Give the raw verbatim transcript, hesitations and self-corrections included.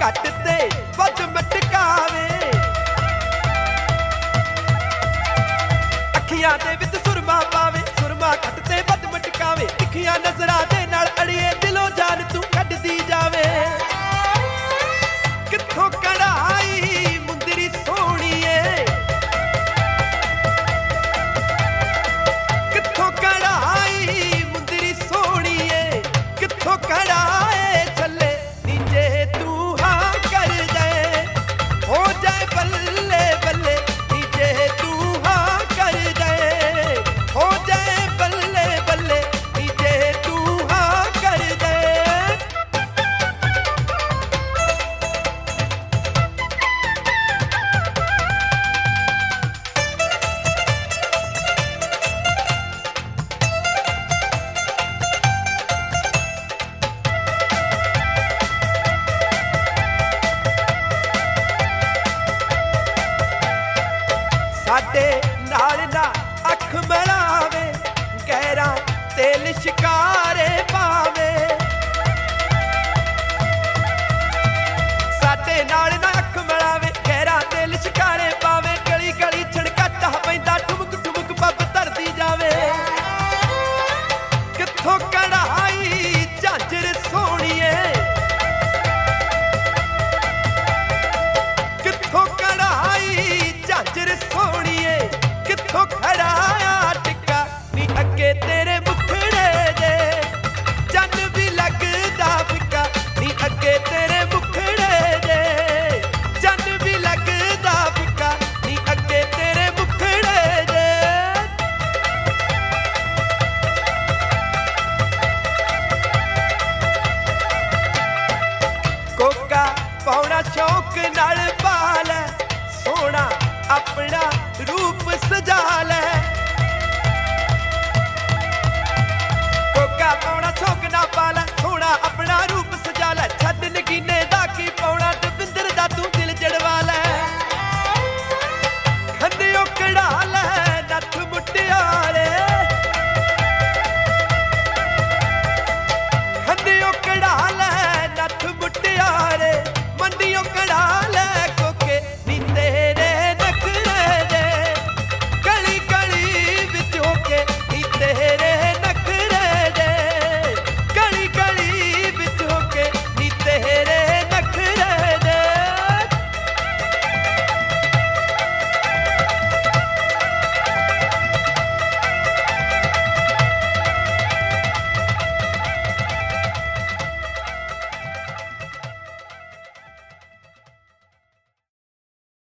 घट ते वध मटकावे, अखियां दे विच सुरमा पावे, सुरमा घट ते वध मटकावे, तिखियां नजरां दे नाल अड़िए दिलों जान तू कढदी जावे। कित्थों कढ़ाई मुंदरी सोहणीए, कित्थों कढ़ाई मुंदरी सोहणीए, कित्थों कढ़ाए चले नीचे तू हाँ कर जाए, हो जाए बल्ले बल्ले नीचे तू हाँ कर जाए, हो जाए बल्ले बल्ले नीचे तू हाँ कर जाए। साडे नाल ना अख मिलावे, गहरा तेल शिकारे पावे, साडे नाल ना अख मिलावे, गहरा तेल शिकारे पावे, गली गली छड़काटा पैंदा, ठुमक ठुमक पब धरदी जावे। कित्थों कढ़ाई झांजर सोहणीए, कित्थों कढ़ाई झांजर सोहणीए, कित्थों खड़ाया टिक्का नी अगे तेरे मुखड़े दे, चन भी लगदा फिक्का नी अगे तेरे मुखड़े दे, चन भी लगदा फिक्का नी अगे तेरे मुखड़े दे। कोका पाउणा शौक नाल पा लै, सोहणा अपना रूप सजा लै, कोका पाउणा शौक ना पा लै, सोहणा अपना रूप